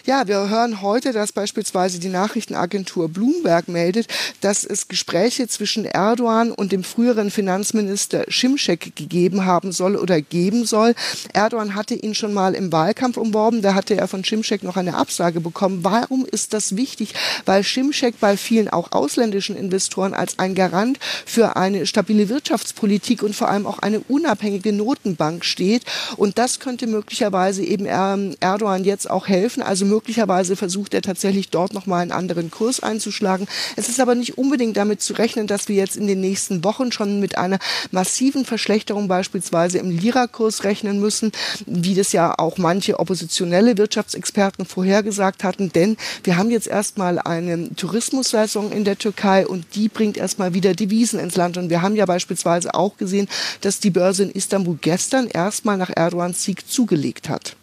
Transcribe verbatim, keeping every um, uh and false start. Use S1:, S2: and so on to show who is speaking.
S1: Ja, wir hören heute, dass beispielsweise die Nachrichtenagentur Bloomberg meldet, dass es Gespräche zwischen Erdogan und dem früheren Finanzminister Şimşek gegeben haben soll oder geben soll. Erdogan hatte ihn schon mal im Wahlkampf umworben, da hatte er von Şimşek noch eine Absage bekommen. Warum ist das wichtig? Weil Şimşek bei vielen auch ausländischen Investoren als ein Garant für eine stabile Wirtschaftspolitik und vor allem auch eine unabhängige Notenbank steht. Und das könnte möglicherweise eben Erdogan jetzt auch helfen. Also möglicherweise versucht er tatsächlich dort nochmal einen anderen Kurs einzuschlagen. Es ist aber nicht unbedingt damit zu rechnen, dass wir jetzt in den nächsten Wochen schon mit einer massiven Verschlechterung beispielsweise im Lira-Kurs rechnen müssen, wie das ja auch manche oppositionelle Wirtschaftsexperten vorhergesagt hatten. Denn wir haben jetzt erstmal eine Tourismussaison in der Türkei und die bringt erstmal wieder Devisen ins Land. Und wir haben ja beispielsweise auch gesehen, dass die Börse in Istanbul gestern erstmal nach Erdogans Sieg zugelegt hat.